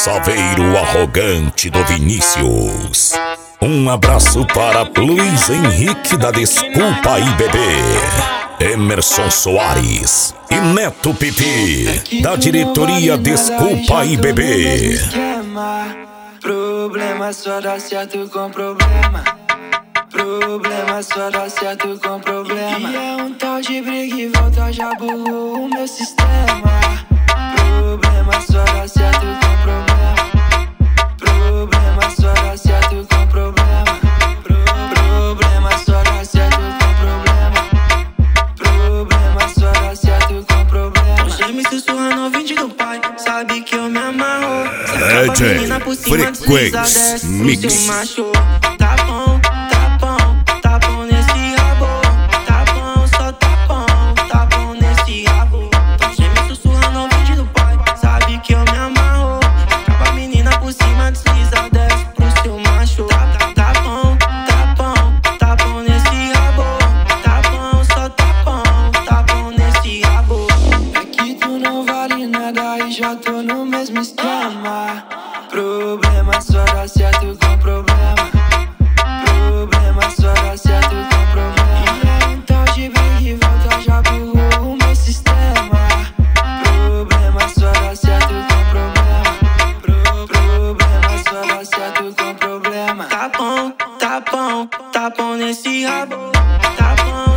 saveiro arrogante do Vinícius. Um abraço para Luiz Henrique da Desculpa aí bebê, Emerson Soares e Neto Pipi da diretoria Desculpa aí bebê. Problema só dá certo com problema. Problema só dá certo com problema. E é um tal de briga e volta, já burlou o meu sistema. Problema só dá certo com problema. Problema só dá certo com problema. Problema só dá certo com problema. Problema só dá certo com problema. Hoje me sussurra no vídeo do pai, sabe que eu me amarro. DJ Frequência Mix. Macho, tá bom, tá bom, tá bom nesse rabo. Tá bom, só tá bom nesse rabo. Hoje me sussurra no vídeo do pai, sabe que eu me amarro. Acaba a menina por cima, desliza, desce pro seu macho. Tá bom nesse rabo. Tá bom, só tá bom nesse rabo. É que tu não vale nada e já tô no mesmo esquema. Problema só dá certo com problema. Problema só dá certo com problema. E é um tal de briga e volta, já burlou o meu sistema. Problema só dá certo com problema. Problema só dá certo com problema. Tá bom nesse rabo. Tá bom,